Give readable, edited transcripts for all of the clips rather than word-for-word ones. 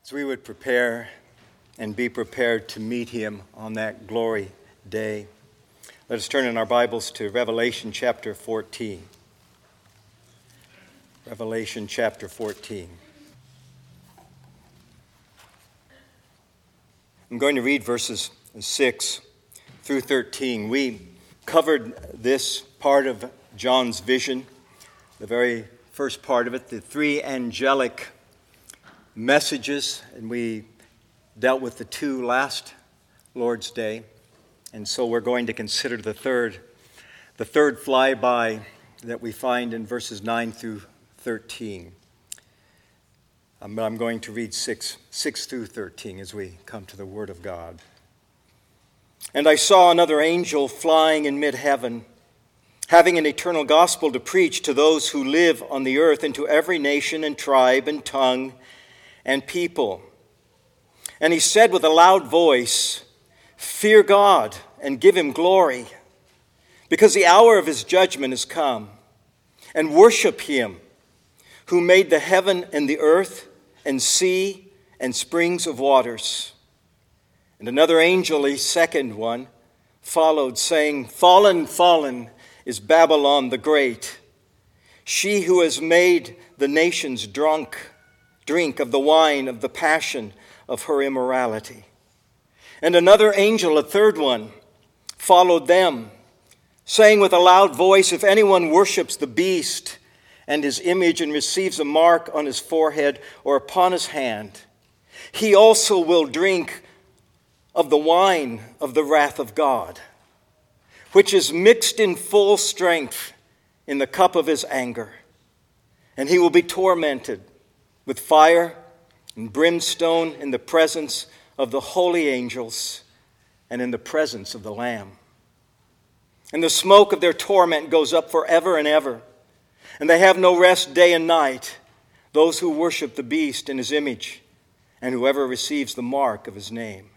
As we would prepare and be prepared to meet him on that glory day, let us turn in our Bibles to Revelation chapter 14. Revelation chapter 14. I'm going to read verses 6 through 13. We covered this part of John's vision, the very first part of it, the three angelic messages, and we dealt with the two last Lord's Day. And so we're going to consider the third flyby that we find in verses 9 through 13. I'm going to read 6 through 13 as we come to the Word of God. And I saw another angel flying in mid-heaven, having an eternal gospel to preach to those who live on the earth and to every nation and tribe and tongue and people. And he said with a loud voice, "Fear God and give him glory, because the hour of his judgment is come. And worship him who made the heaven and the earth and sea and springs of waters." And another angel, a second one, followed, saying, "Fallen, fallen is Babylon the Great, she who has made the nations drink of the wine of the passion of her immorality." And another angel, a third one, followed them, saying with a loud voice, "If anyone worships the beast and his image and receives a mark on his forehead or upon his hand, he also will drink of the wine of the wrath of God, which is mixed in full strength in the cup of his anger. And he will be tormented with fire and brimstone in the presence of the holy angels and in the presence of the Lamb. And the smoke of their torment goes up forever and ever. And they have no rest day and night, those who worship the beast and his image, and whoever receives the mark of his name.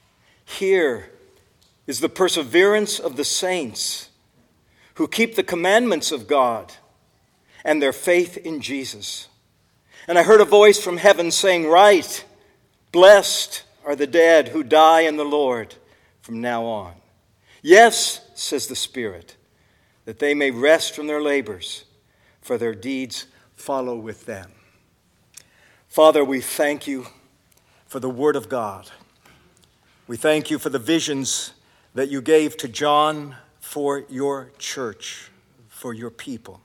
Here is the perseverance of the saints who keep the commandments of God and their faith in Jesus. And I heard a voice from heaven saying, "Write, blessed are the dead who die in the Lord from now on. Yes, says the Spirit, that they may rest from their labors, for their deeds follow with them." Father, we thank you for the Word of God. We thank you for the visions that you gave to John for your church, for your people.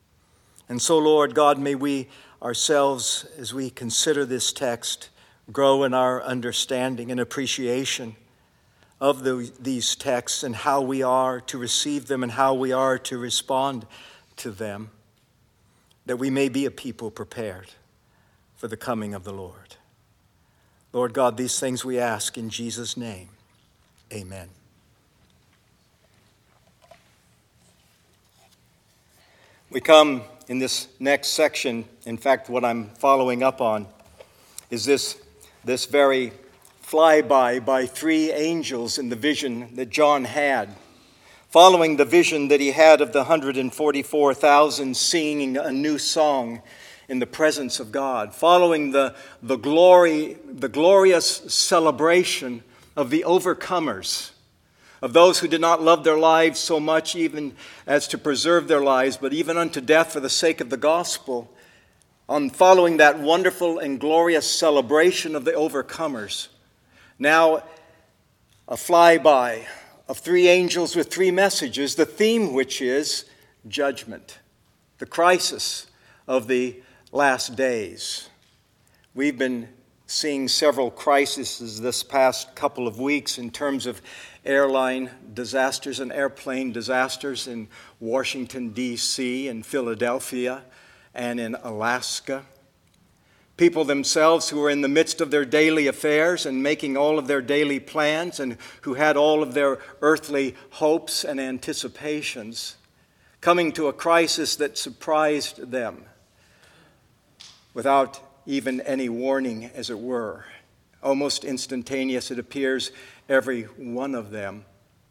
And so, Lord God, may we ourselves, as we consider this text, grow in our understanding and appreciation of these texts and how we are to receive them and how we are to respond to them, that we may be a people prepared for the coming of the Lord. Lord God, these things we ask in Jesus' name. Amen. We come in this next section, in fact, what I'm following up on is this very flyby by three angels in the vision that John had, following the vision that he had of the 144,000 singing a new song in the presence of God, following the glorious celebration of the overcomers, of those who did not love their lives so much even as to preserve their lives, but even unto death for the sake of the gospel. On following that wonderful and glorious celebration of the overcomers, now a flyby of three angels with three messages, the theme which is judgment, the crisis of the last days. We've been seeing several crises this past couple of weeks in terms of airline disasters and airplane disasters in Washington, D.C., and Philadelphia, and in Alaska. People themselves who were in the midst of their daily affairs and making all of their daily plans and who had all of their earthly hopes and anticipations, coming to a crisis that surprised them without even any warning, as it were. Almost instantaneous, it appears, every one of them.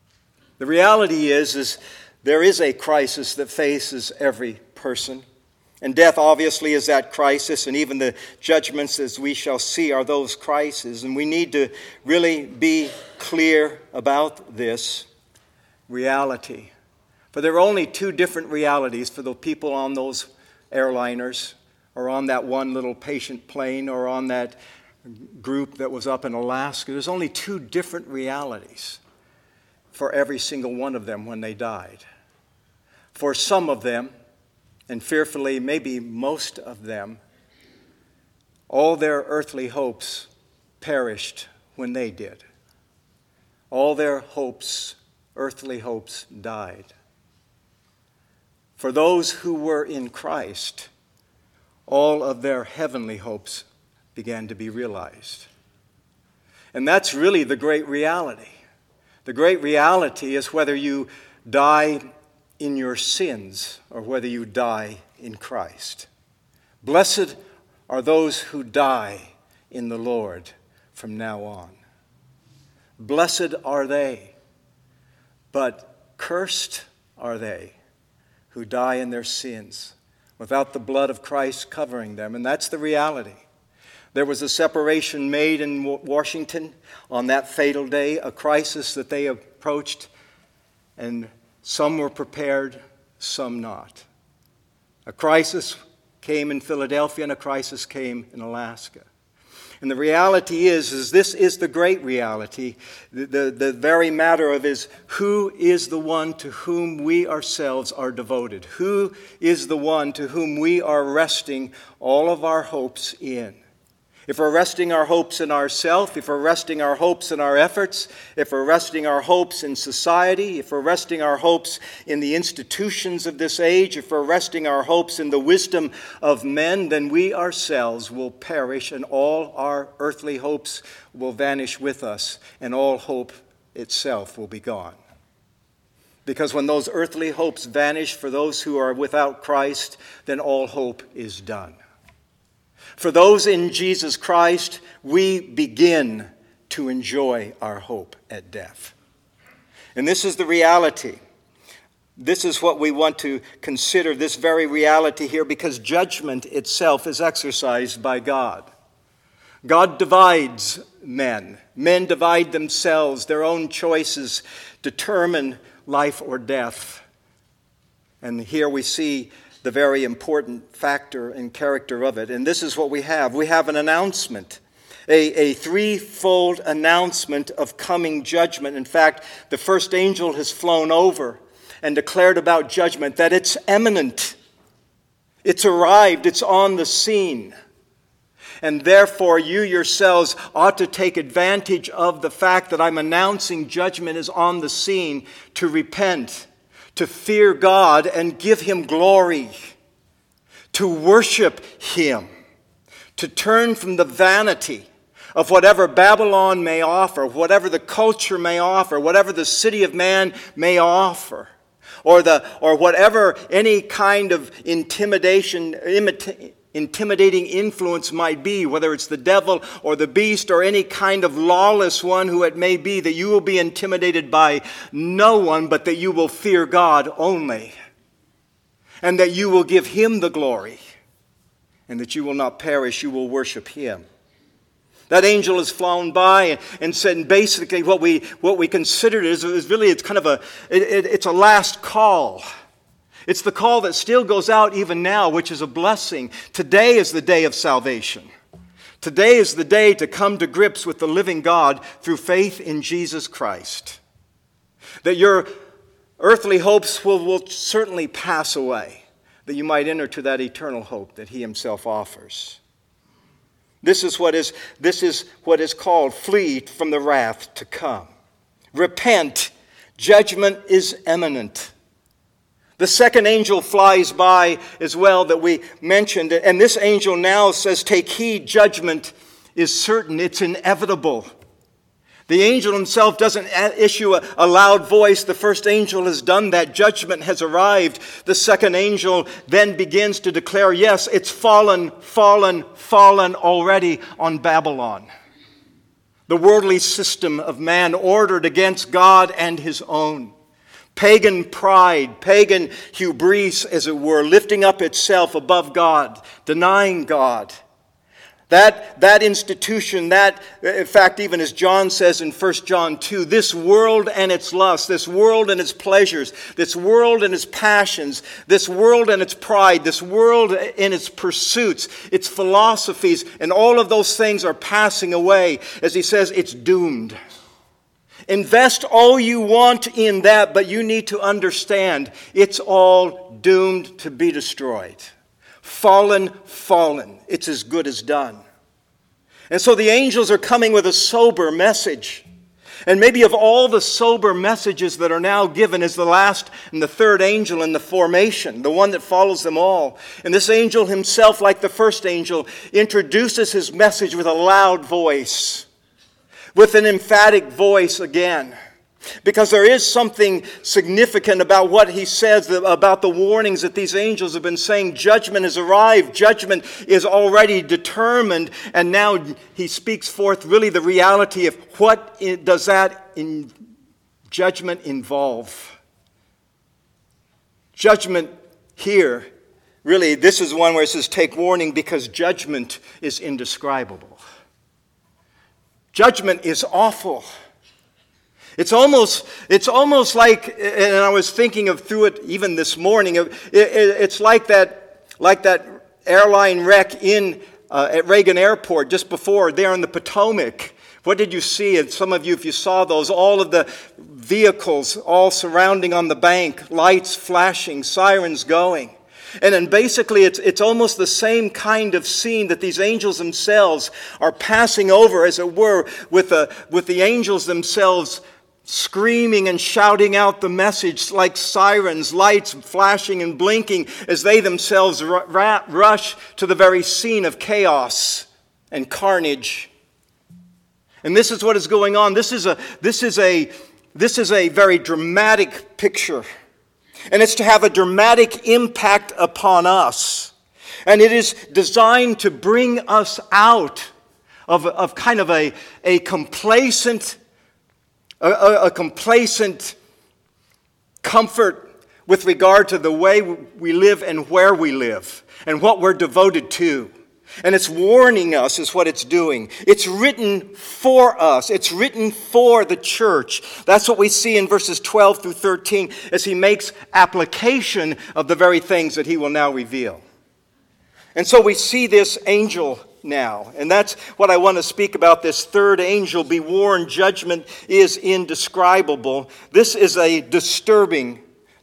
The reality is there is a crisis that faces every person. And death obviously is that crisis, and even the judgments, as we shall see, are those crises. And we need to really be clear about this reality. For there are only two different realities for the people on those airliners, or on that one little patient plane, or on that group that was up in Alaska. There's only two different realities for every single one of them when they died. For some of them, and fearfully maybe most of them, all their earthly hopes perished when they did. All their hopes, earthly hopes, died. For those who were in Christ, all of their heavenly hopes began to be realized. And that's really the great reality. The great reality is whether you die in your sins or whether you die in Christ. Blessed are those who die in the Lord from now on. Blessed are they, but cursed are they who die in their sins without the blood of Christ covering them. And that's the reality. There was a separation made in Washington on that fatal day, a crisis that they approached, and some were prepared, some not. A crisis came in Philadelphia and a crisis came in Alaska. And the reality is this is the great reality. The very matter of is who is the one to whom we ourselves are devoted? Who is the one to whom we are resting all of our hopes in? If we're resting our hopes in ourselves, if we're resting our hopes in our efforts, if we're resting our hopes in society, if we're resting our hopes in the institutions of this age, if we're resting our hopes in the wisdom of men, then we ourselves will perish and all our earthly hopes will vanish with us and all hope itself will be gone. Because when those earthly hopes vanish for those who are without Christ, then all hope is done. For those in Jesus Christ, we begin to enjoy our hope at death. And this is the reality. This is what we want to consider, this very reality here, because judgment itself is exercised by God. God divides men. Men divide themselves. Their own choices determine life or death. And here we see the very important factor and character of it. And this is what we have. We have an announcement, a threefold announcement of coming judgment. In fact, the first angel has flown over and declared about judgment that it's imminent. It's arrived. It's on the scene. And therefore, you yourselves ought to take advantage of the fact that I'm announcing judgment is on the scene to repent, to fear God and give Him glory, to worship Him, to turn from the vanity of whatever Babylon may offer, whatever the culture may offer, whatever the city of man may offer, or whatever any kind of intimidating influence might be, whether it's the devil or the beast or any kind of lawless one who it may be, that you will be intimidated by no one, but that you will fear God only, and that you will give Him the glory, and that you will not perish, you will worship Him. That angel has flown by and said, and basically what we considered is really it's kind of it's a last call. It's the call that still goes out even now, which is a blessing. Today is the day of salvation. Today is the day to come to grips with the living God through faith in Jesus Christ. That your earthly hopes will certainly pass away, that you might enter to that eternal hope that He Himself offers. This is what is called flee from the wrath to come. Repent. Judgment is imminent. The second angel flies by as well that we mentioned. And this angel now says, take heed, judgment is certain. It's inevitable. The angel himself doesn't issue a loud voice. The first angel has done that. Judgment has arrived. The second angel then begins to declare, yes, it's fallen already on Babylon. The worldly system of man ordered against God and His own. pagan pride, pagan hubris, as it were, lifting up itself above God, denying God. That institution, in fact, even as John says in 1 John 2, this world and its lusts, this world and its pleasures, this world and its passions, this world and its pride, this world and its pursuits, its philosophies, and all of those things are passing away. As he says, it's doomed. Invest all you want in that, but you need to understand it's all doomed to be destroyed. Fallen. It's as good as done. And so the angels are coming with a sober message. And maybe of all the sober messages that are now given is the last and the third angel in the formation, the one that follows them all. And this angel himself, like the first angel, introduces his message with a loud voice, with an emphatic voice again. Because there is something significant about what he says, about the warnings that these angels have been saying. Judgment has arrived. Judgment is already determined. And now he speaks forth really the reality of what does that judgment involve. Judgment here, really, this is one where it says, take warning, because judgment is indescribable. Judgment is awful. It's almost like, and I was thinking through it even this morning. It's like that airline wreck at Reagan Airport just before there in the Potomac. What did you see? And some of you, if you saw those, all of the vehicles all surrounding on the bank, lights flashing, sirens going. And then basically it's almost the same kind of scene that these angels themselves are passing over, as it were, with the angels themselves screaming and shouting out the message like sirens, lights flashing and blinking as they themselves rush to the very scene of chaos and carnage. And this is what is going on. This is a very dramatic picture. And it's to have a dramatic impact upon us. And it is designed to bring us out of kind of a complacent comfort with regard to the way we live and where we live and what we're devoted to. And it's warning us is what it's doing. It's written for us. It's written for the church. That's what we see in verses 12 through 13 as he makes application of the very things that he will now reveal. And so we see this angel now. And that's what I want to speak about, this third angel. Be warned, judgment is indescribable. This is a disturbing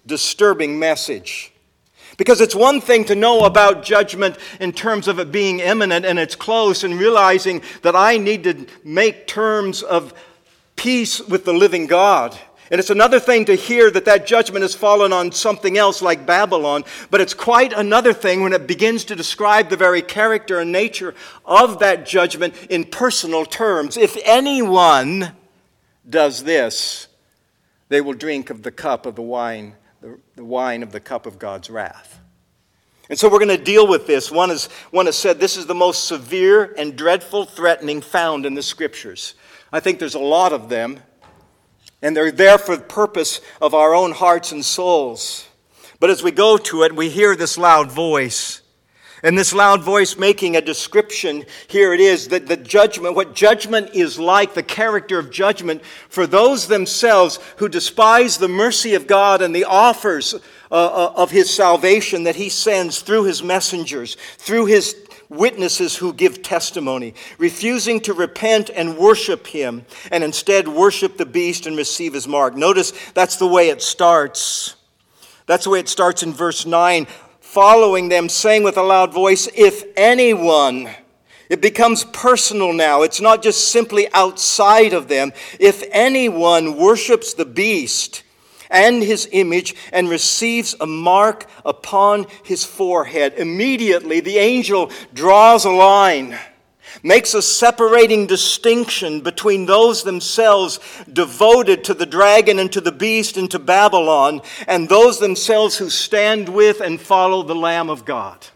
message. Because it's one thing to know about judgment in terms of it being imminent and it's close, and realizing that I need to make terms of peace with the living God. And it's another thing to hear that judgment has fallen on something else like Babylon. But it's quite another thing when it begins to describe the very character and nature of that judgment in personal terms. If anyone does this, they will drink of the cup of the wine of the cup of God's wrath. And so we're going to deal with this. One has said this is the most severe and dreadful threatening found in the Scriptures. I think there's a lot of them. And they're there for the purpose of our own hearts and souls. But as we go to it, we hear this loud voice. And this loud voice making a description, here it is, that the judgment, what judgment is like, the character of judgment for those themselves who despise the mercy of God and the offers of his salvation that he sends through his messengers, through his witnesses who give testimony, refusing to repent and worship him, and instead worship the beast and receive his mark. Notice that's the way it starts. That's the way it starts in verse 9. Following them, saying with a loud voice, if anyone. It becomes personal now. It's not just simply outside of them. If anyone worships the beast and his image and receives a mark upon his forehead. Immediately the angel draws a line, makes a separating distinction between those themselves devoted to the dragon and to the beast and to Babylon, and those themselves who stand with and follow the Lamb of God.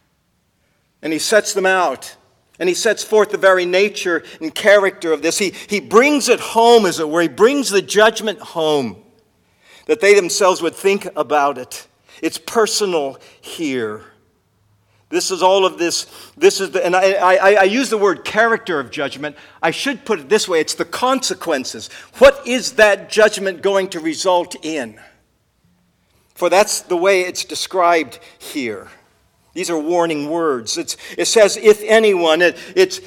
And he sets them out. And he sets forth the very nature and character of this. He brings it home, as it were. He brings the judgment home. that they themselves would think about it. It's personal here. This is all of this. And I use the word character of judgment. I should put it this way. It's the consequences. What is that judgment going to result in? For that's the way it's described here. These are warning words. It says, if anyone, it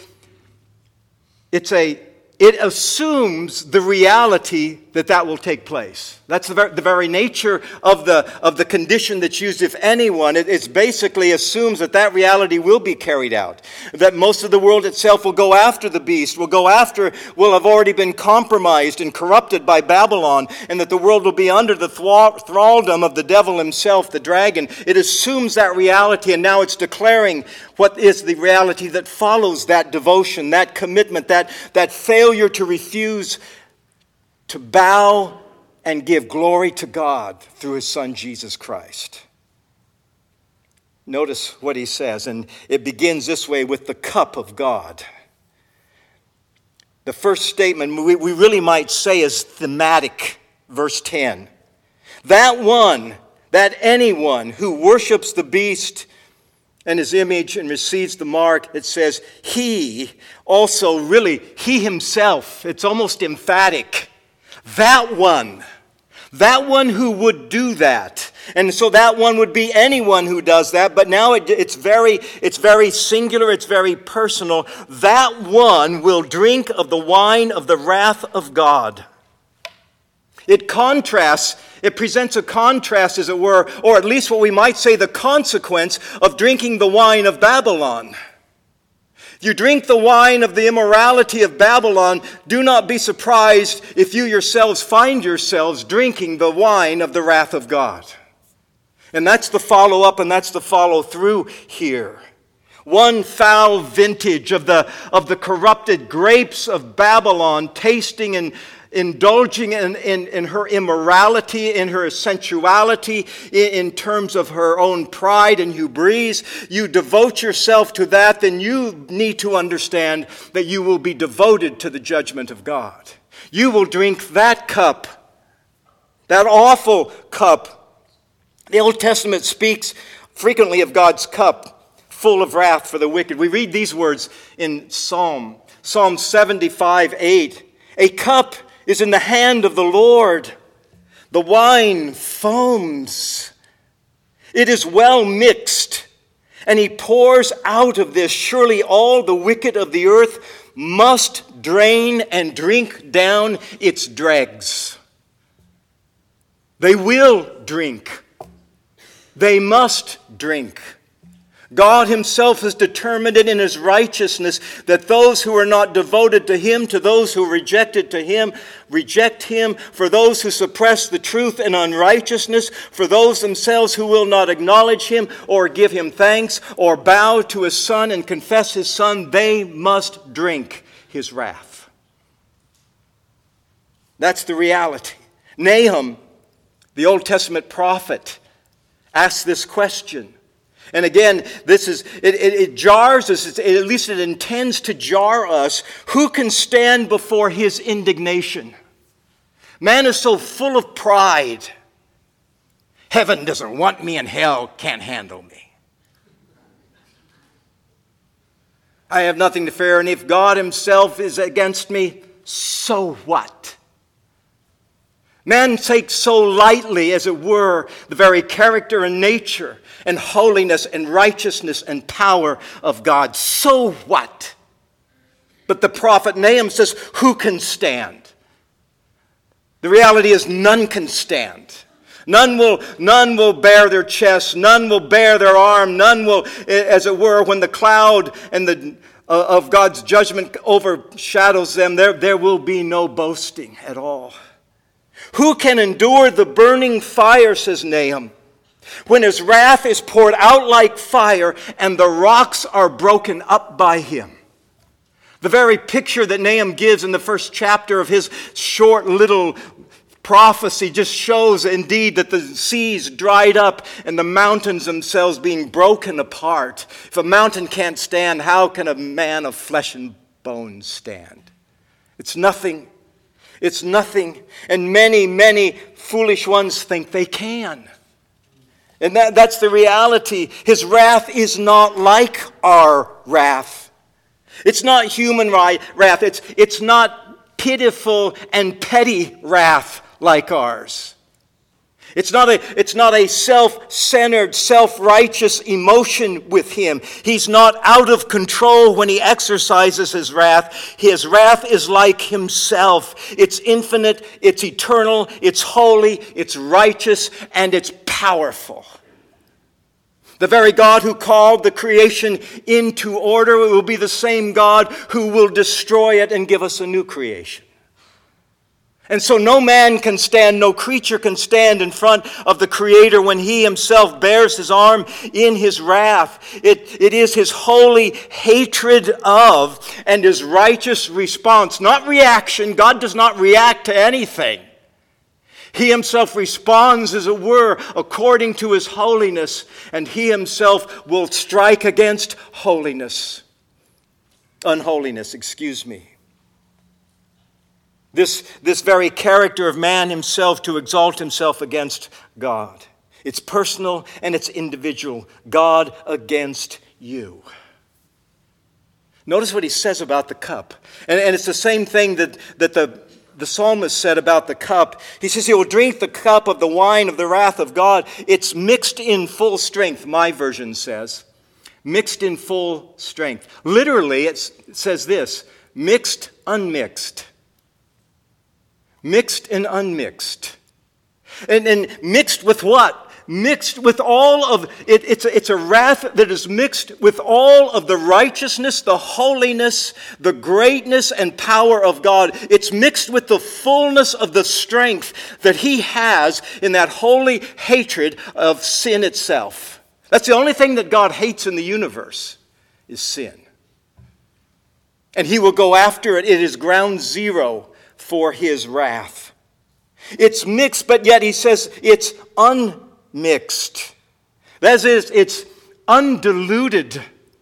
assumes the reality that will take place. That's the very nature of the condition that's used, if anyone. It basically assumes that reality will be carried out. That most of the world itself will go after the beast, will have already been compromised and corrupted by Babylon, and that the world will be under the thraldom of the devil himself, the dragon. It assumes that reality, and now it's declaring what is the reality that follows that devotion, that commitment, that failure to refuse to bow and give glory to God through his Son, Jesus Christ. Notice what he says, and it begins this way with the cup of God. The first statement we really might say is thematic, verse 10. That anyone who worships the beast and his image and receives the mark, it says, he himself, it's almost emphatic. That one who would do that. And so that one would be anyone who does that, but now it's very singular, it's very personal. That one will drink of the wine of the wrath of God. It presents a contrast, as it were, or at least what we might say the consequence of drinking the wine of Babylon. You drink the wine of the immorality of Babylon, do not be surprised if you yourselves find yourselves drinking the wine of the wrath of God. And that's the follow-up and that's the follow-through here. One foul vintage of the corrupted grapes of Babylon, tasting and indulging in her immorality, in her sensuality, in terms of her own pride and hubris. You devote yourself to that, then you need to understand that you will be devoted to the judgment of God. You will drink that cup, that awful cup. The Old Testament speaks frequently of God's cup, full of wrath for the wicked. We read these words in Psalm 75:8. A cup is in the hand of the Lord. The wine foams. It is well mixed. And he pours out of this. Surely all the wicked of the earth must drain and drink down its dregs. They will drink. They must drink. God himself has determined it in his righteousness that those who are not devoted to him, to those who reject him, reject him. For those who suppress the truth in unrighteousness, for those themselves who will not acknowledge him or give him thanks or bow to his Son and confess his Son, they must drink his wrath. That's the reality. Nahum, the Old Testament prophet, asks this question. And again, it jars us, at least it intends to jar us. Who can stand before his indignation? Man is so full of pride. Heaven doesn't want me and hell can't handle me. I have nothing to fear, and if God himself is against me, so what? Man takes so lightly, as it were, the very character and nature and holiness and righteousness and power of God. So what? But the prophet Nahum says, who can stand? The reality is none can stand. None will bare their chest. None will bare their arm. None will, as it were, when the cloud and of God's judgment overshadows them, there will be no boasting at all. Who can endure the burning fire, says Nahum, when his wrath is poured out like fire and the rocks are broken up by him? The very picture that Nahum gives in the first chapter of his short little prophecy just shows indeed that the seas dried up and the mountains themselves being broken apart. If a mountain can't stand, how can a man of flesh and bones stand? It's nothing. It's nothing. And many, many foolish ones think they can. And that's the reality. His wrath is not like our wrath. It's not human wrath. It's not pitiful and petty wrath like ours. It's not a self-centered, self-righteous emotion with him. He's not out of control when he exercises his wrath. His wrath is like himself. It's infinite, it's eternal, it's holy, it's righteous, and it's powerful. The very God who called the creation into order will be the same God who will destroy it and give us a new creation. And so no man can stand, no creature can stand in front of the Creator when he himself bears his arm in his wrath. It is his holy hatred of and his righteous response, not reaction. God does not react to anything. He himself responds, as it were, according to his holiness, and he himself will strike against unholiness. This very character of man himself to exalt himself against God. It's personal and it's individual. God against you. Notice what he says about the cup. And it's the same thing that the psalmist said about the cup. He says he will drink the cup of the wine of the wrath of God. It's mixed in full strength, my version says. Mixed in full strength. Literally, it says this, mixed, unmixed. Mixed and unmixed. And mixed with what? Mixed with all of it. It's a wrath that is mixed with all of the righteousness, the holiness, the greatness and power of God. It's mixed with the fullness of the strength that he has in that holy hatred of sin itself. That's the only thing that God hates in the universe is sin. And he will go after it. It is ground zero for his wrath. It's mixed, but yet he says it's unmixed. That is, it's undiluted.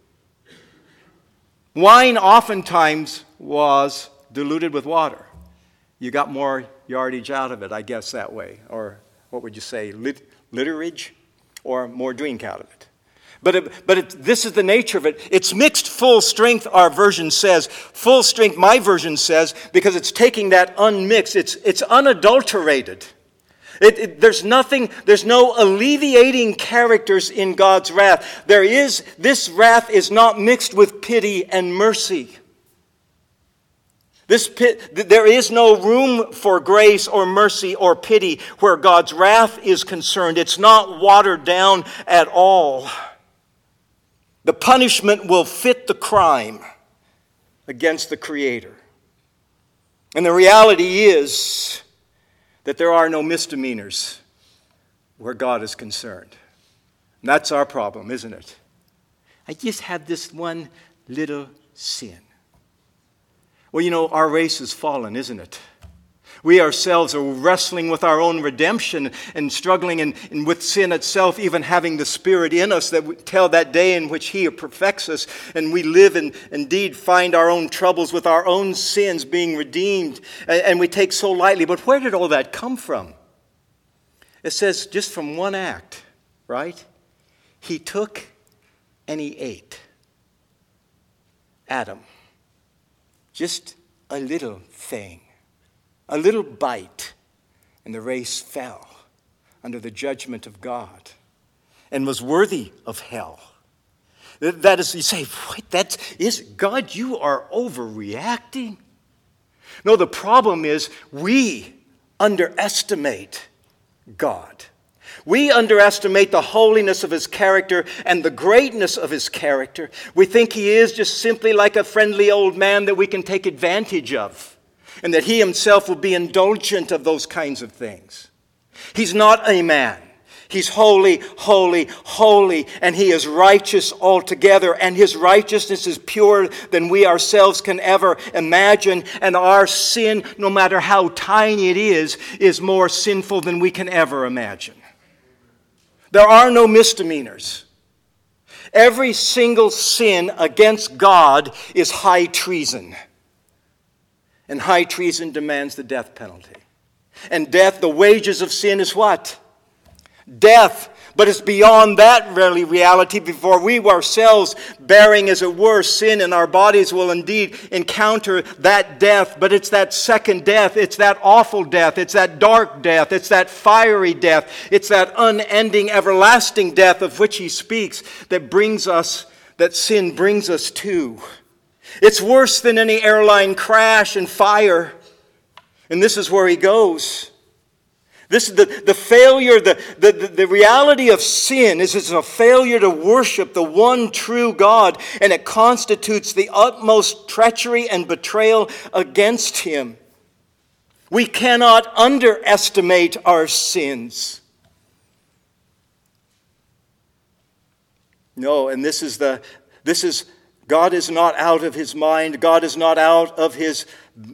Wine oftentimes was diluted with water. You got more yardage out of it, I guess, that way. Or what would you say, literage? Or more drink out of it. But this is the nature of it. It's mixed full strength, our version says. Full strength, my version says, because it's taking that unmixed. It's unadulterated. There's no alleviating characters in God's wrath. This wrath is not mixed with pity and mercy. There is no room for grace or mercy or pity where God's wrath is concerned. It's not watered down at all. The punishment will fit the crime against the Creator. And the reality is that there are no misdemeanors where God is concerned. And that's our problem, isn't it? I just have this one little sin. Well, you know, our race is fallen, isn't it? We ourselves are wrestling with our own redemption and struggling and with sin itself, even having the Spirit in us that would tell that day in which He perfects us. And we live and indeed find our own troubles with our own sins being redeemed. And we take so lightly. But where did all that come from? It says just from one act, right? He took and he ate. Adam. Just a little thing. A little bite, and the race fell under the judgment of God and was worthy of hell. That is, you say, what? God, you are overreacting. No, the problem is we underestimate God. We underestimate the holiness of His character and the greatness of His character. We think He is just simply like a friendly old man that we can take advantage of. And that He Himself will be indulgent of those kinds of things. He's not a man. He's holy, holy, holy, and He is righteous altogether. And His righteousness is purer than we ourselves can ever imagine. And our sin, no matter how tiny it is more sinful than we can ever imagine. There are no misdemeanors. Every single sin against God is high treason. And high treason demands the death penalty. And death, the wages of sin is what? Death. But it's beyond that really reality. Before we ourselves, bearing as it were sin in our bodies, will indeed encounter that death. But it's that second death. It's that awful death. It's that dark death. It's that fiery death. It's that unending, everlasting death of which he speaks that sin brings us to. It's worse than any airline crash and fire. And this is where he goes. This is the failure, the reality of sin is it's a failure to worship the one true God, and it constitutes the utmost treachery and betrayal against him. We cannot underestimate our sins. No, and this is God is not out of his mind. God is not out of his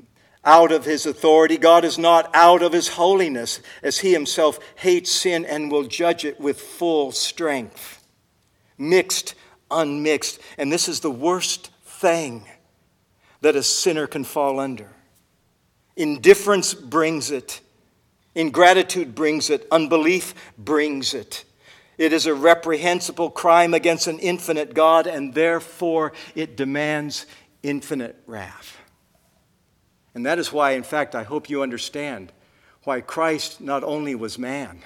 authority. God is not out of his holiness, as he himself hates sin and will judge it with full strength. Mixed, unmixed. And this is the worst thing that a sinner can fall under. Indifference brings it. Ingratitude brings it. Unbelief brings it. It is a reprehensible crime against an infinite God, and therefore it demands infinite wrath. And that is why, in fact, I hope you understand why Christ not only was man,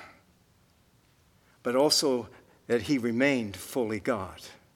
but also that he remained fully God.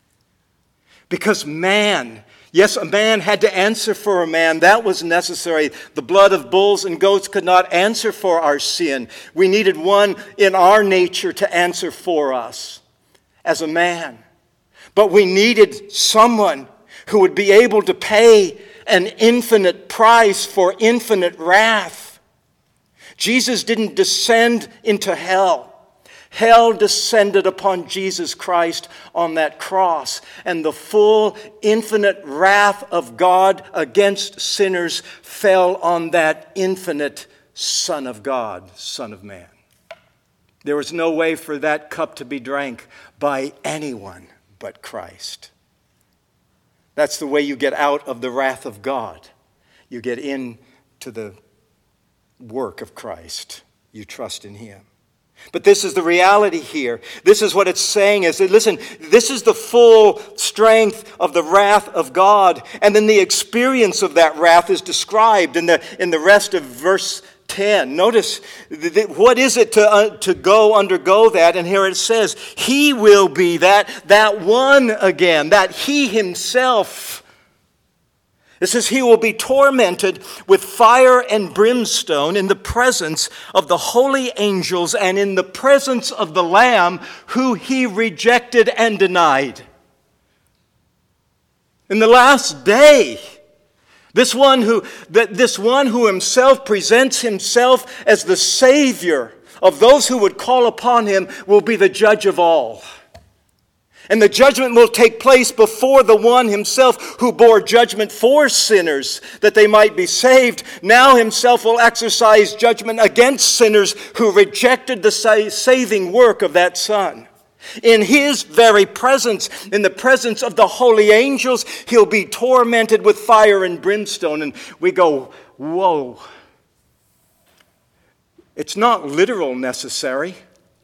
Because man, yes, a man had to answer for a man. That was necessary. The blood of bulls and goats could not answer for our sin. We needed one in our nature to answer for us as a man. But we needed someone who would be able to pay an infinite price for infinite wrath. Jesus didn't descend into hell. Hell descended upon Jesus Christ on that cross, and the full, infinite wrath of God against sinners fell on that infinite Son of God, Son of Man. There was no way for that cup to be drank by anyone but Christ. That's the way you get out of the wrath of God. You get into the work of Christ. You trust in him. But this is the reality here. This is what it's saying is that, listen, this is the full strength of the wrath of God. And then the experience of that wrath is described in the rest of verse 10. Notice, what is it to undergo that? And here it says, he will be that one again, that he himself. It says he will be tormented with fire and brimstone in the presence of the holy angels and in the presence of the Lamb who he rejected and denied. In the last day, this one who himself presents himself as the Savior of those who would call upon him will be the judge of all. And the judgment will take place before the one himself who bore judgment for sinners that they might be saved. Now himself will exercise judgment against sinners who rejected the saving work of that Son. In his very presence, in the presence of the holy angels, he'll be tormented with fire and brimstone. And we go, whoa. It's not literal necessarily.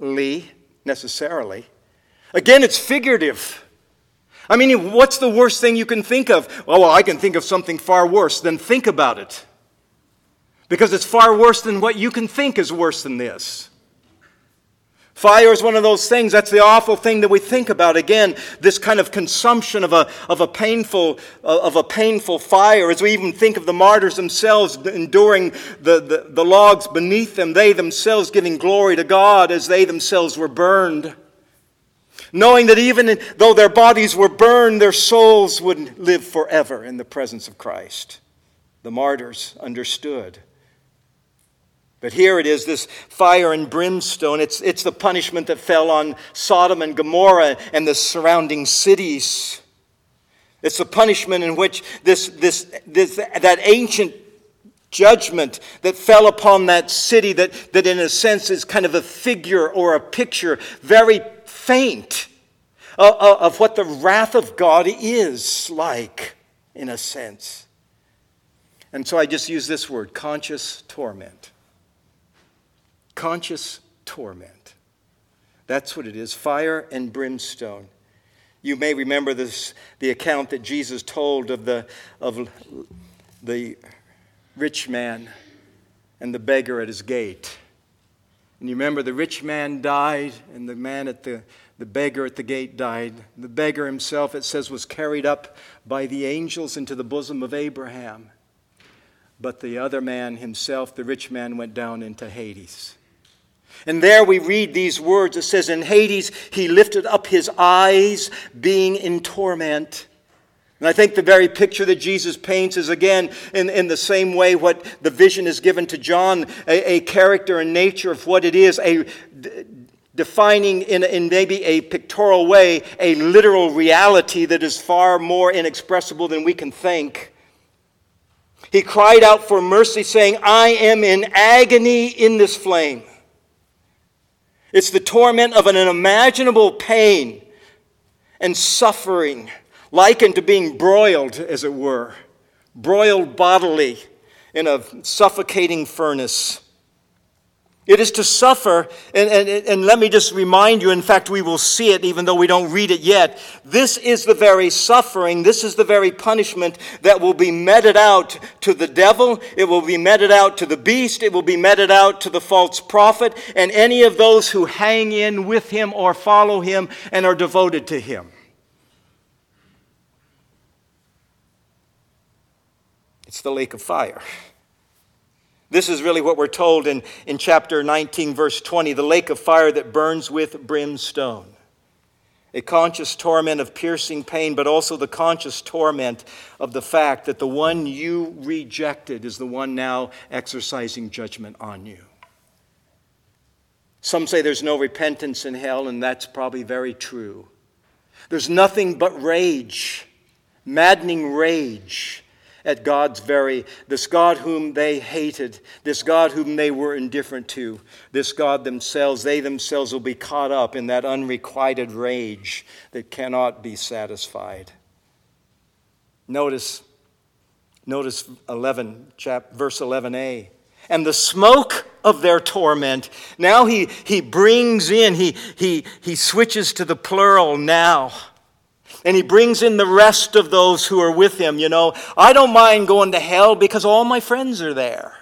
Again, it's figurative. I mean, what's the worst thing you can think of? Well, I can think of something far worse. Then think about it. Because it's far worse than what you can think is worse than this. Fire is one of those things, that's the awful thing that we think about. Again, this kind of consumption of a painful fire. As we even think of the martyrs themselves enduring the logs beneath them, they themselves giving glory to God as they themselves were burned. Knowing that even though their bodies were burned, their souls would live forever in the presence of Christ. The martyrs understood. But here it is, this fire and brimstone. It's the punishment that fell on Sodom and Gomorrah and the surrounding cities. It's the punishment in which that ancient judgment that fell upon that city that in a sense is kind of a figure or a picture, very faint, of what the wrath of God is like, in a sense. And so I just use this word, conscious torment. Conscious torment. That's what it is, fire and brimstone. You may remember the account that Jesus told of the rich man and the beggar at his gate. And you remember the rich man died, and the man at the beggar at the gate died. The beggar himself, it says, was carried up by the angels into the bosom of Abraham. But the other man himself, the rich man, went down into Hades. And there we read these words. It says, in Hades he lifted up his eyes, being in torment. And I think the very picture that Jesus paints is, again, in the same way what the vision is given to John, a character and nature of what it is, defining in maybe a pictorial way a literal reality that is far more inexpressible than we can think. He cried out for mercy, saying, I am in agony in this flame. It's the torment of an unimaginable pain and suffering, likened to being broiled, as it were, broiled bodily in a suffocating furnace. It is to suffer, and let me just remind you, in fact, we will see it even though we don't read it yet. This is the very suffering, this is the very punishment that will be meted out to the devil, it will be meted out to the beast, it will be meted out to the false prophet, and any of those who hang in with him or follow him and are devoted to him. It's the lake of fire. This is really what we're told in chapter 19, verse 20, the lake of fire that burns with brimstone. A conscious torment of piercing pain, but also the conscious torment of the fact that the one you rejected is the one now exercising judgment on you. Some say there's no repentance in hell, and that's probably very true. There's nothing but rage, maddening rage, at this God whom they hated, this God whom they were indifferent to, this God themselves, they themselves will be caught up in that unrequited rage that cannot be satisfied. Notice 11, verse 11a. And the smoke of their torment. Now he brings in, he switches to the plural now. And he brings in the rest of those who are with him. You know, I don't mind going to hell because all my friends are there.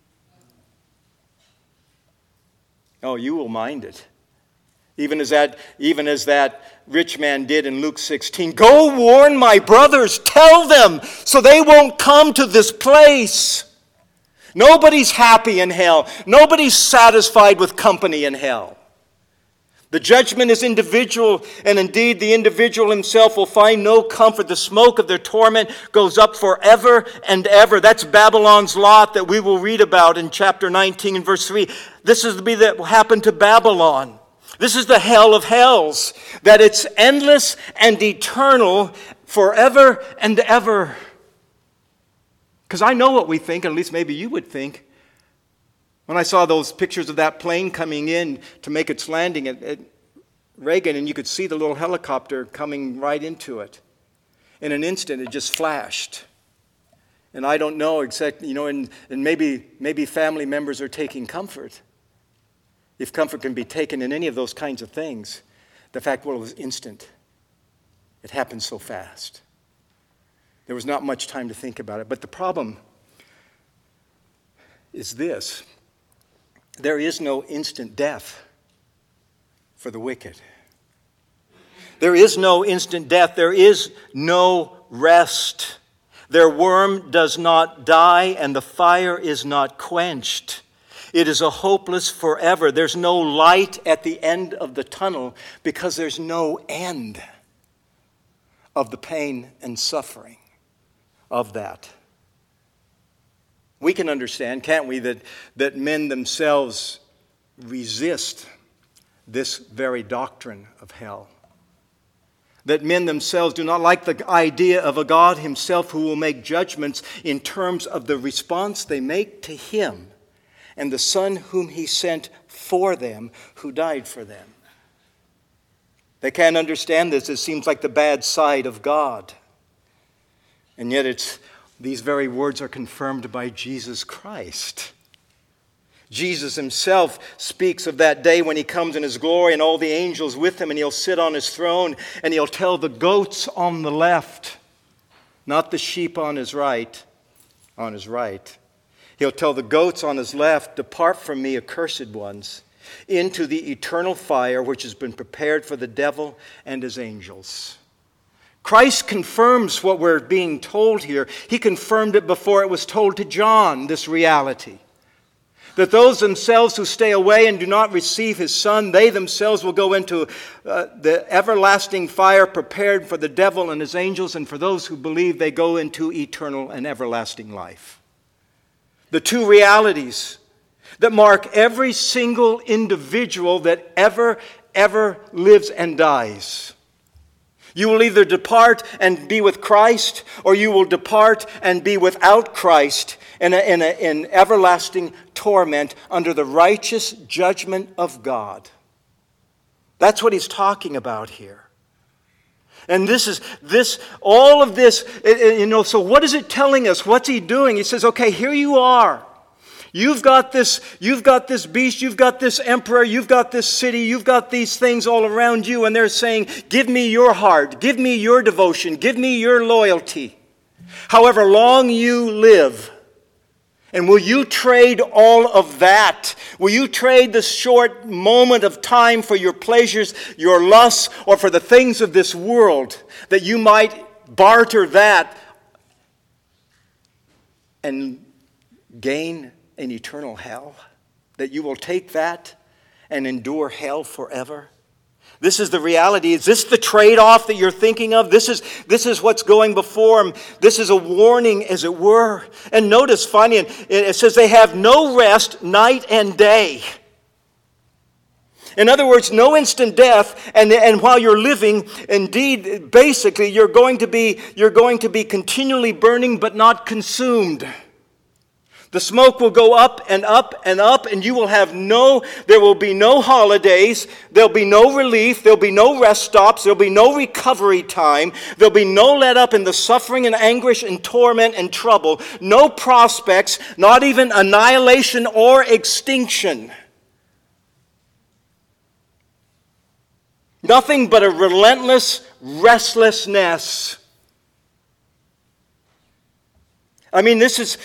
Oh, you will mind it. Even as that rich man did in Luke 16. Go warn my brothers, tell them, so they won't come to this place. Nobody's happy in hell. Nobody's satisfied with company in hell. The judgment is individual, and indeed the individual himself will find no comfort. The smoke of their torment goes up forever and ever. That's Babylon's lot that we will read about in chapter 19 and verse 3. This is what happened to Babylon. This is the hell of hells, that it's endless and eternal forever and ever. Because I know what we think, at least maybe you would think. When I saw those pictures of that plane coming in to make its landing at Reagan, and you could see the little helicopter coming right into it. In an instant, it just flashed. And I don't know, except, and maybe family members are taking comfort. If comfort can be taken in any of those kinds of things, the fact, it was instant. It happened so fast. There was not much time to think about it. But the problem is this. There is no instant death for the wicked. There is no instant death. There is no rest. Their worm does not die, and the fire is not quenched. It is a hopeless forever. There's no light at the end of the tunnel because there's no end of the pain and suffering of that. We can understand, can't we, that men themselves resist this very doctrine of hell. That men themselves do not like the idea of a God himself who will make judgments in terms of the response they make to him and the Son whom he sent for them, who died for them. They can't understand this. It seems like the bad side of God. And yet it's These very words are confirmed by Jesus Christ. Jesus himself speaks of that day when he comes in his glory and all the angels with him, and he'll sit on his throne and he'll tell the goats on the left, not the sheep on his right, He'll tell the goats on his left, "Depart from me, accursed ones, into the eternal fire which has been prepared for the devil and his angels." Christ confirms what we're being told here. He confirmed it before it was told to John, this reality. That those themselves who stay away and do not receive his Son, they themselves will go into the everlasting fire prepared for the devil and his angels, and for those who believe, they go into eternal and everlasting life. The two realities that mark every single individual that ever lives and dies. You will either depart and be with Christ, or you will depart and be without Christ in everlasting torment under the righteous judgment of God. That's what he's talking about here. And all of this, so what is it telling us? What's he doing? He says, okay, here you are. You've got this beast, you've got this emperor, you've got this city, you've got these things all around you, and they're saying, give me your heart, give me your devotion, give me your loyalty. However long you live. And will you trade all of that? Will you trade the short moment of time for your pleasures, your lusts, or for the things of this world, that you might barter that and gain an eternal hell? That you will take that and endure hell forever? This is the reality. Is this the trade-off that you're thinking of? This is what's going before him. This is a warning, as it were. And notice, finally, it says they have no rest night and day. In other words, no instant death, and while you're living, indeed, basically, you're going to be continually burning but not consumed. The smoke will go up and up and up, and there will be no holidays, there'll be no relief, there'll be no rest stops, there'll be no recovery time, there'll be no let up in the suffering and anguish and torment and trouble, no prospects, not even annihilation or extinction. Nothing but a relentless restlessness. I mean, this is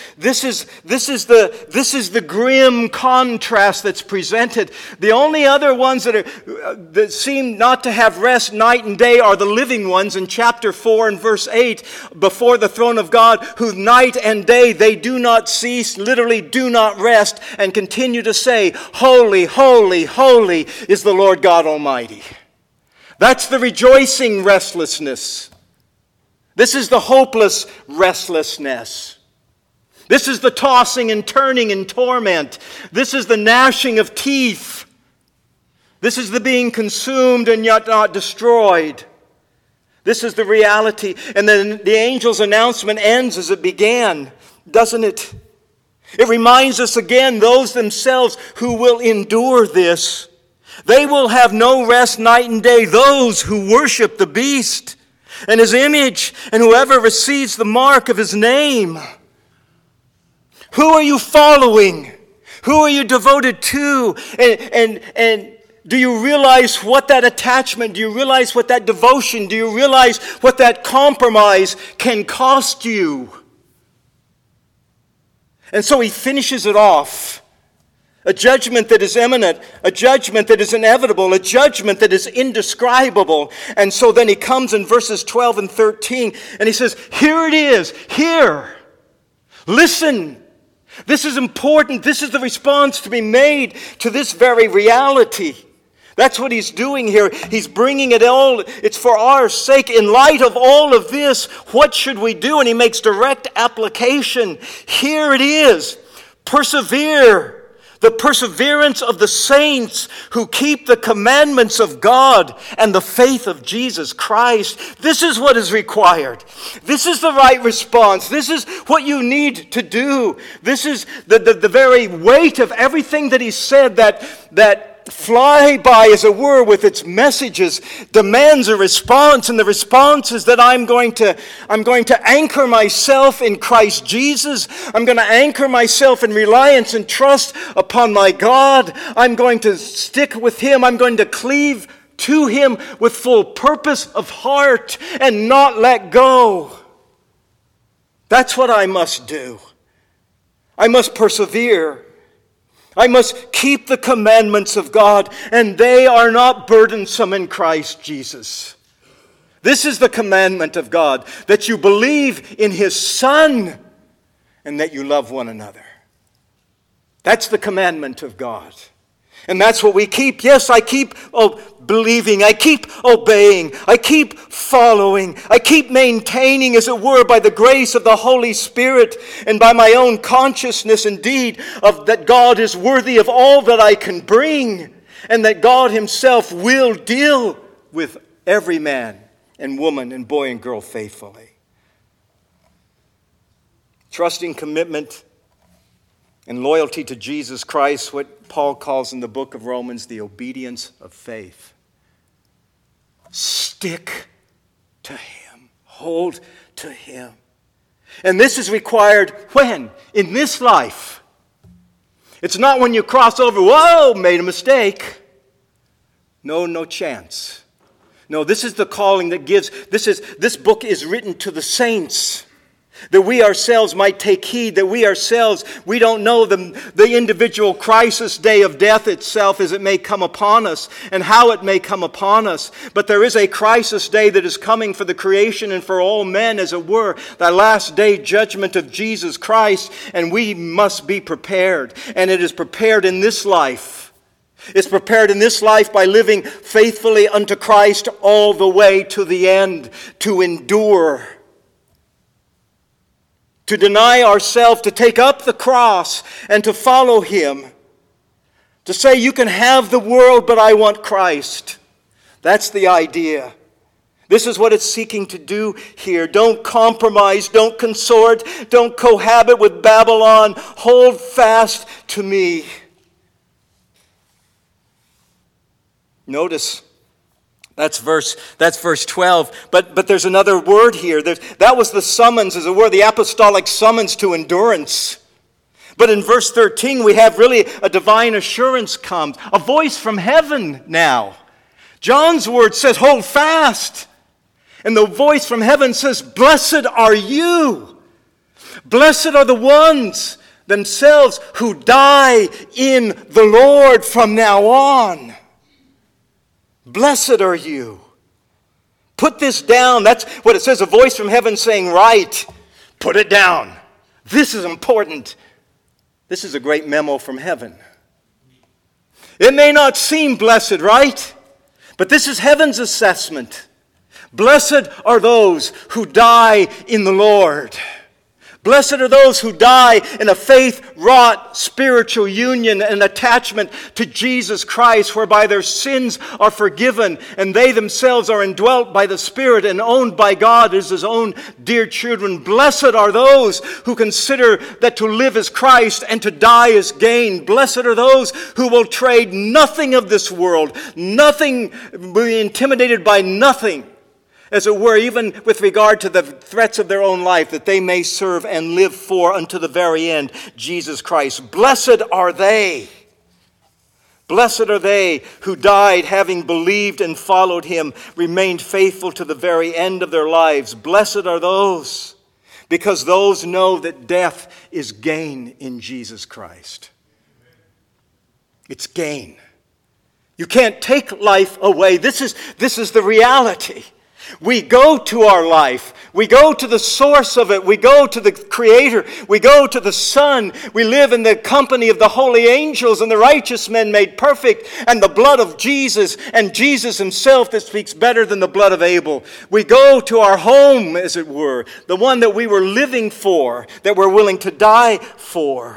the grim contrast that's presented. The only other ones that seem not to have rest night and day are the living ones in chapter 4 and verse 8, before the throne of God, who night and day they do not cease, literally do not rest, and continue to say, "Holy, holy, holy is the Lord God Almighty." That's the rejoicing restlessness. This is the hopeless restlessness. This is the tossing and turning in torment. This is the gnashing of teeth. This is the being consumed and yet not destroyed. This is the reality. And then the angel's announcement ends as it began, doesn't it? It reminds us again, those themselves who will endure this. They will have no rest night and day, those who worship the beast and his image, and whoever receives the mark of his name. Who are you following? Who are you devoted to? And do you realize what that attachment, do you realize what that devotion, do you realize what that compromise can cost you? And so he finishes it off. A judgment that is imminent, a judgment that is inevitable, a judgment that is indescribable. And so then he comes in verses 12 and 13 and he says, here it is, here. Listen. This is important. This is the response to be made to this very reality. That's what he's doing here. He's bringing it all. It's for our sake. In light of all of this, what should we do? And he makes direct application. Here it is. Persevere. The perseverance of the saints who keep the commandments of God and the faith of Jesus Christ. This is what is required. This is the right response. This is what you need to do. This is the very weight of everything that he said that that fly by, as it were, with its messages, demands a response, and the response is that I'm going to anchor myself in Christ Jesus. I'm going to anchor myself in reliance and trust upon my God. I'm going to stick with Him. I'm going to cleave to Him with full purpose of heart and not let go. That's what I must do. I must persevere. I must keep the commandments of God, and they are not burdensome in Christ Jesus. This is the commandment of God, that you believe in His Son and that you love one another. That's the commandment of God. And that's what we keep. Yes, I keep believing. I keep obeying. I keep following. I keep maintaining, as it were, by the grace of the Holy Spirit and by my own consciousness, indeed, of that God is worthy of all that I can bring, and that God Himself will deal with every man and woman and boy and girl faithfully. Trusting commitment and loyalty to Jesus Christ, what Paul calls in the book of Romans the obedience of faith. Stick to Him. Hold to Him. And this is required when? In this life. It's not when you cross over, whoa, made a mistake. No chance. No, this is the calling that gives, this book is written to the saints. That we ourselves might take heed, that we ourselves, we don't know the individual crisis day of death itself as it may come upon us and how it may come upon us. But there is a crisis day that is coming for the creation and for all men, as it were, the last day judgment of Jesus Christ, and we must be prepared. And it is prepared in this life. It's prepared in this life by living faithfully unto Christ all the way to the end, to endure. To deny ourselves, to take up the cross and to follow Him. To say, you can have the world, but I want Christ. That's the idea. This is what it's seeking to do here. Don't compromise, don't consort, don't cohabit with Babylon. Hold fast to me. Notice, that's verse 12. But there's another word here. That was the summons, as it were, the apostolic summons to endurance. But in verse 13, we have really a divine assurance comes. A voice from heaven now. John's word says, hold fast. And the voice from heaven says, blessed are you. Blessed are the ones themselves who die in the Lord from now on. Blessed are you. Put this down. That's what it says, a voice from heaven saying, right, put it down. This is important. This is a great memo from heaven. It may not seem blessed, right? But this is heaven's assessment. Blessed are those who die in the Lord. Blessed are those who die in a faith-wrought spiritual union and attachment to Jesus Christ, whereby their sins are forgiven and they themselves are indwelt by the Spirit and owned by God as His own dear children. Blessed are those who consider that to live is Christ and to die is gain. Blessed are those who will trade nothing of this world, nothing, be intimidated by nothing, as it were, even with regard to the threats of their own life, that they may serve and live for unto the very end Jesus Christ. Blessed are they. Blessed are they who died having believed and followed Him, remained faithful to the very end of their lives. Blessed are those, because those know that death is gain in Jesus Christ. It's gain. You can't take life away. This is the reality. We go to our life. We go to the source of it. We go to the Creator. We go to the Son. We live in the company of the holy angels and the righteous men made perfect, and the blood of Jesus, and Jesus Himself that speaks better than the blood of Abel. We go to our home, as it were, the one that we were living for, that we're willing to die for.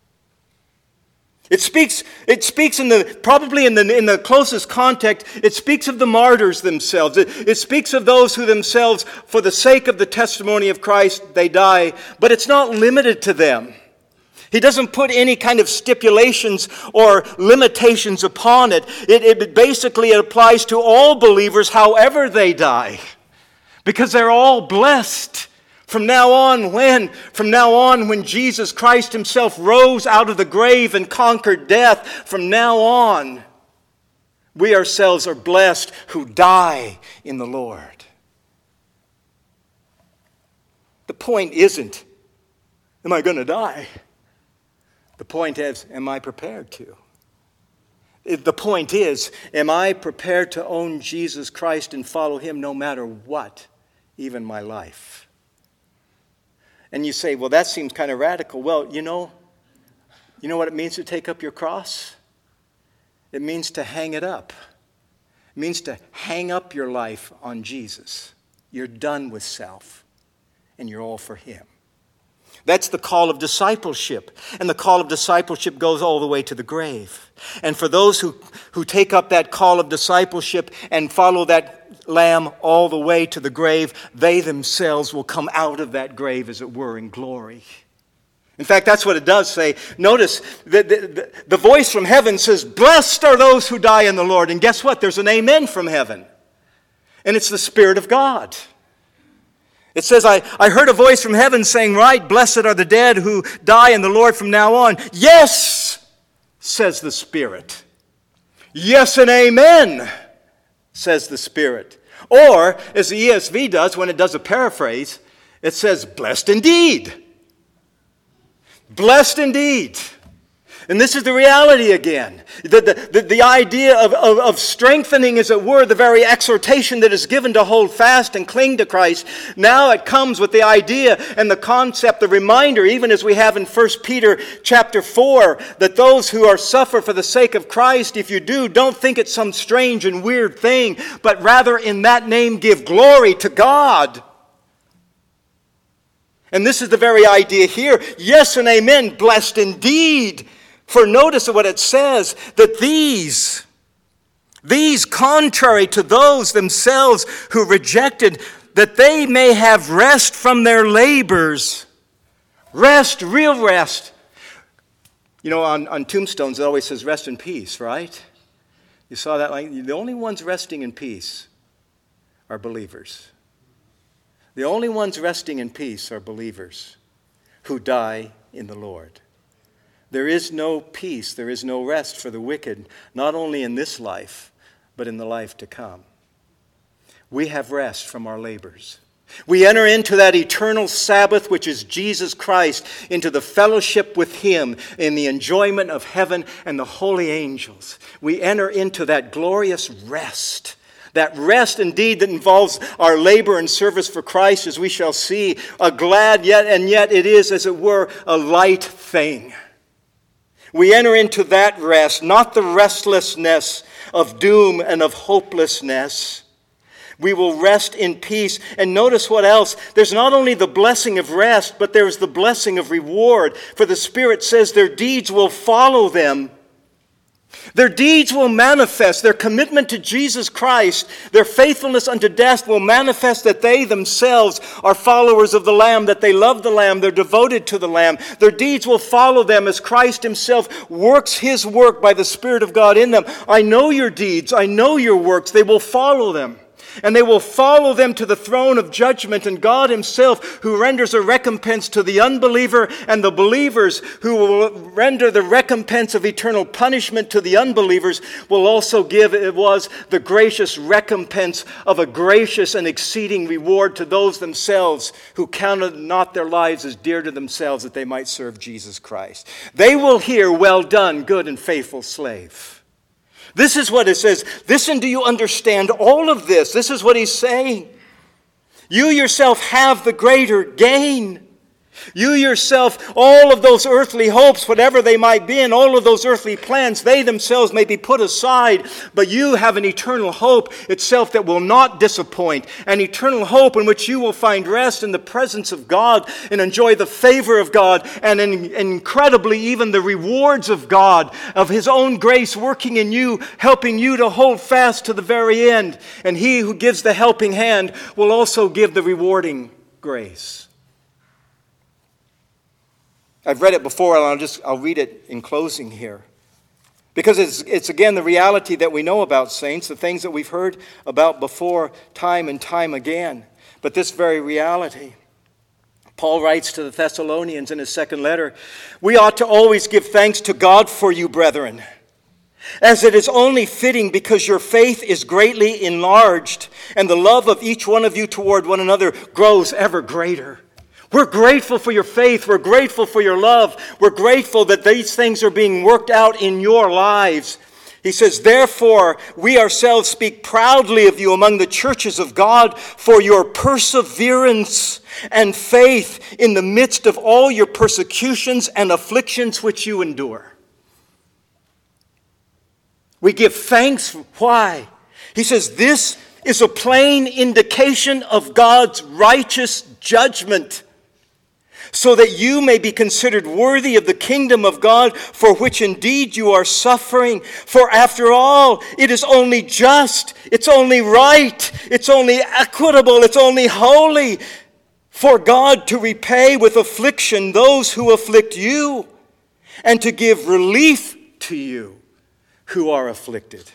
It speaks in the closest context, it speaks of the martyrs themselves. It speaks of those who themselves, for the sake of the testimony of Christ, they die. But it's not limited to them. He doesn't put any kind of stipulations or limitations upon it. It basically applies to all believers however they die, because they're all blessed. From now on, when Jesus Christ himself rose out of the grave and conquered death, from now on, we ourselves are blessed who die in the Lord. The point isn't, am I going to die? The point is, am I prepared to? The point is, am I prepared to own Jesus Christ and follow him no matter what, even my life? And you say, well, that seems kind of radical. Well, you know what it means to take up your cross? It means to hang it up. It means to hang up your life on Jesus. You're done with self, and you're all for him. That's the call of discipleship. And the call of discipleship goes all the way to the grave. And for those who take up that call of discipleship and follow that Lamb all the way to the grave, they themselves will come out of that grave, as it were, in glory. In fact, that's what it does say. Notice that the voice from heaven says, blessed are those who die in the Lord. And guess what? There's an amen from heaven. And it's the Spirit of God. It says, I heard a voice from heaven saying, right, blessed are the dead who die in the Lord from now on. Yes, says the Spirit. Yes and amen, says the Spirit. Or, as the ESV does when it does a paraphrase, it says, blessed indeed. Blessed indeed. And this is the reality again. The idea of strengthening, as it were, the very exhortation that is given to hold fast and cling to Christ. Now it comes with the idea and the concept, the reminder, even as we have in 1 Peter chapter 4, that those who are suffer for the sake of Christ, if you do, don't think it's some strange and weird thing, but rather in that name give glory to God. And this is the very idea here. Yes and amen, blessed indeed. For notice what it says, that these contrary to those themselves who rejected, that they may have rest from their labors. Rest, real rest. You know, on tombstones it always says rest in peace, right? You saw that? Like, the only ones resting in peace are believers. The only ones resting in peace are believers who die in the Lord. There is no peace, there is no rest for the wicked, not only in this life, but in the life to come. We have rest from our labors. We enter into that eternal Sabbath, which is Jesus Christ, into the fellowship with him in the enjoyment of heaven and the holy angels. We enter into that glorious rest. That rest indeed that involves our labor and service for Christ, as we shall see, a glad yet it is, as it were, a light thing. We enter into that rest, not the restlessness of doom and of hopelessness. We will rest in peace. And notice what else? There's not only the blessing of rest, but there's the blessing of reward. For the Spirit says their deeds will follow them. Their deeds will manifest. Their commitment to Jesus Christ, their faithfulness unto death will manifest that they themselves are followers of the Lamb, that they love the Lamb, they're devoted to the Lamb. Their deeds will follow them as Christ himself works his work by the Spirit of God in them. I know your deeds. I know your works. They will follow them. And they will follow them to the throne of judgment, and God himself, who renders a recompense to the unbeliever, and the believers who will render the recompense of eternal punishment to the unbelievers, will also give, it was, the gracious recompense of a gracious and exceeding reward to those themselves who counted not their lives as dear to themselves, that they might serve Jesus Christ. They will hear, well done, good and faithful slave. This is what it says. Listen, do you understand all of this? This is what he's saying. You yourself have the greater gain. You yourself, all of those earthly hopes, whatever they might be, and all of those earthly plans, they themselves may be put aside, but you have an eternal hope itself that will not disappoint, an eternal hope in which you will find rest in the presence of God and enjoy the favor of God and incredibly even the rewards of God, of his own grace working in you, helping you to hold fast to the very end. And he who gives the helping hand will also give the rewarding grace. I've read it before, and I'll read it in closing here. Because it's again the reality that we know about saints, the things that we've heard about before time and time again. But this very reality. Paul writes to the Thessalonians in his second letter, "We ought to always give thanks to God for you, brethren, as it is only fitting because your faith is greatly enlarged, and the love of each one of you toward one another grows ever greater." We're grateful for your faith. We're grateful for your love. We're grateful that these things are being worked out in your lives. He says, "Therefore, we ourselves speak proudly of you among the churches of God for your perseverance and faith in the midst of all your persecutions and afflictions which you endure." We give thanks. Why? He says, this is a plain indication of God's righteous judgment, so that you may be considered worthy of the kingdom of God, for which indeed you are suffering. For after all, it is only just, it's only right, it's only equitable, it's only holy for God to repay with affliction those who afflict you, and to give relief to you who are afflicted.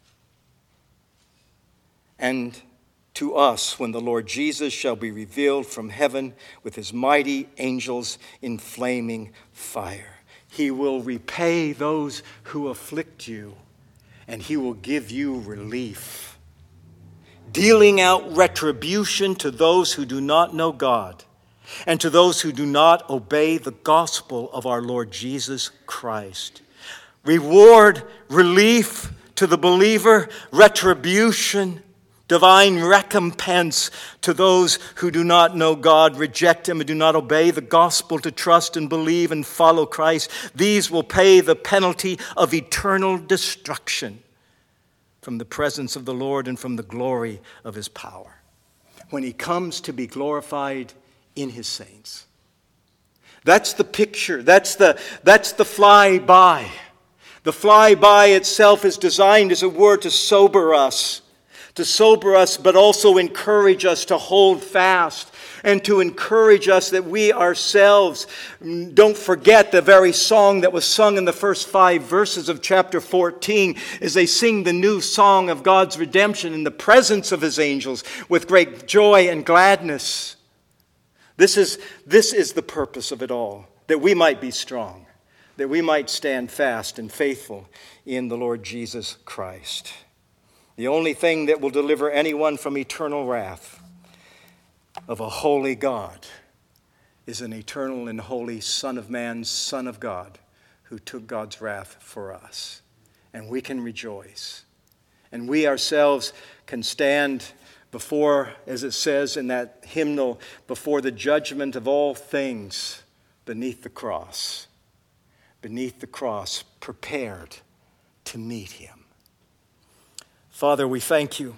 And to us when the Lord Jesus shall be revealed from heaven with his mighty angels in flaming fire. He will repay those who afflict you, and he will give you relief, dealing out retribution to those who do not know God and to those who do not obey the gospel of our Lord Jesus Christ. Reward, relief to the believer, retribution, divine recompense to those who do not know God, reject him, and do not obey the gospel to trust and believe and follow Christ. These will pay the penalty of eternal destruction from the presence of the Lord and from the glory of his power, when he comes to be glorified in his saints. That's the picture. That's the fly-by. The fly-by itself is designed, as it were, to sober us, but also encourage us to hold fast, and to encourage us that we ourselves don't forget the very song that was sung in the first 5 verses of chapter 14 as they sing the new song of God's redemption in the presence of his angels with great joy and gladness. This is the purpose of it all, that we might be strong, that we might stand fast and faithful in the Lord Jesus Christ. The only thing that will deliver anyone from eternal wrath of a holy God is an eternal and holy Son of Man, Son of God, who took God's wrath for us. And we can rejoice. And we ourselves can stand before, as it says in that hymnal, before the judgment of all things beneath the cross, prepared to meet him. Father, we thank you.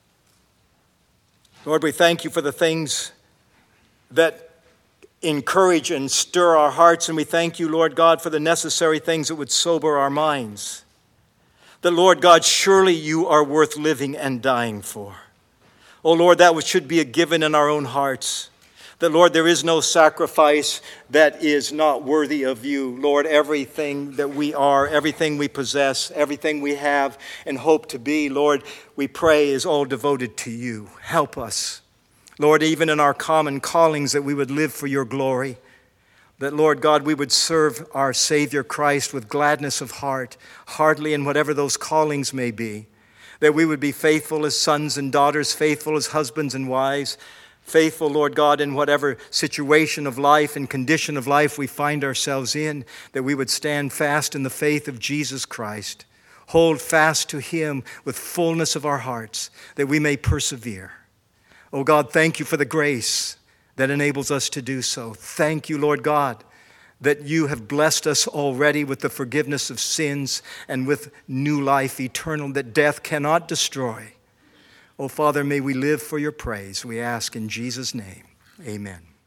Lord, we thank you for the things that encourage and stir our hearts, and we thank you, Lord God, for the necessary things that would sober our minds. That, Lord God, surely you are worth living and dying for. Oh, Lord, that should be a given in our own hearts. That, Lord, there is no sacrifice that is not worthy of you. Lord, everything that we are, everything we possess, everything we have and hope to be, Lord, we pray is all devoted to you. Help us. Lord, even in our common callings, that we would live for your glory. That, Lord God, we would serve our Savior Christ with gladness of heart, heartily in whatever those callings may be. That we would be faithful as sons and daughters, faithful as husbands and wives, faithful, Lord God, in whatever situation of life and condition of life we find ourselves in, that we would stand fast in the faith of Jesus Christ, hold fast to him with fullness of our hearts, that we may persevere. Oh God, thank you for the grace that enables us to do so. Thank you, Lord God, that you have blessed us already with the forgiveness of sins and with new life eternal that death cannot destroy. Oh, Father, may we live for your praise. We ask in Jesus' name. Amen.